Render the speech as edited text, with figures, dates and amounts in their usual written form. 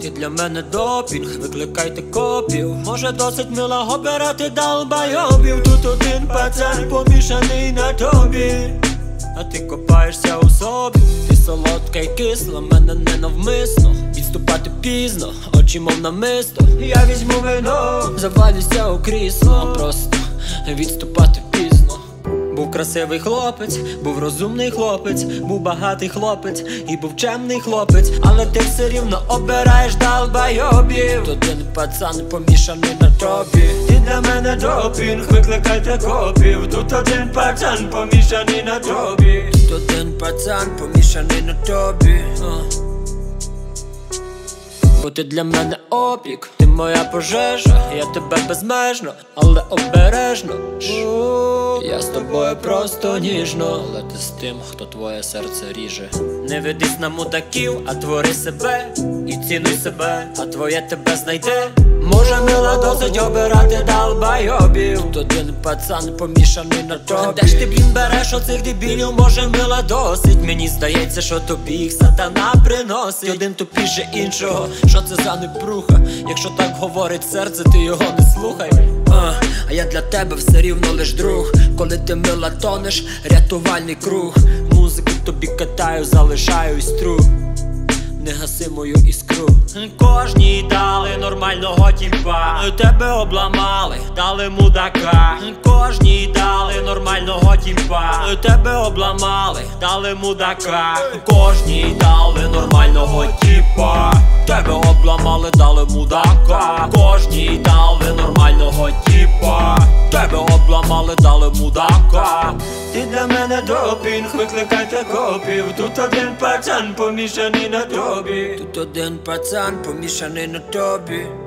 Ти для мене допінг, викликайте копів. Може досить мило обирати долбойобів. Тут один пацан помішаний на тобі, а ти копаєшся у собі. Ти солодка й кисла, мене ненавмисно. Відступати пізно, очі мов намисто. Я візьму вино, завалюся у крісло. Просто відступати пізно. Був красивий хлопець, був розумний хлопець, був багатий хлопець і був чемний хлопець. Але ти все рівно обираєш долбойобів. Тут один пацан помішаний на тобі. Ти для мене допінг, викликайте копів. Тут один пацан помішаний на тобі. Тут один пацан помішаний на тобі. Бо ти для мене опік, ти моя пожежа. Я тебе безмежно, але обережно. Я з тобою просто ніжно, але ти з тим, хто твоє серце ріже. Не ведись на мудаків, а твори себе. І цінуй себе, а твоє тебе знайде. Може мила досить обирати долбойобів. Тут один пацан помішаний на тобі. Де ж ти, блін, береш оцих дебілів? Може мила досить. Мені здається, що тобі їх сатана приносить. Один тупіше іншого, що це за непруха? Якщо так говорить серце, ти його не слухай. А я для тебе все рівно лиш друг. Коли ти мила тонеш, рятувальний круг. Музику тобі катаю, залишаю істру. Не гаси мою іскру. Кожній дали нормального тіпа. Тебе обламали, дали мудака. Кожній дали нормального тіпа. Тебе обламали, дали мудака. Кожній дали нормального тіпа. Тебе обламали, дали мудака. Кожній дали нормального тіпа. Тебе обламали, дали мудака. Ти для мене допінг, викликайте копів. Тут один пацан помішаний на тобі. Тут один пацан помішаний на тобі.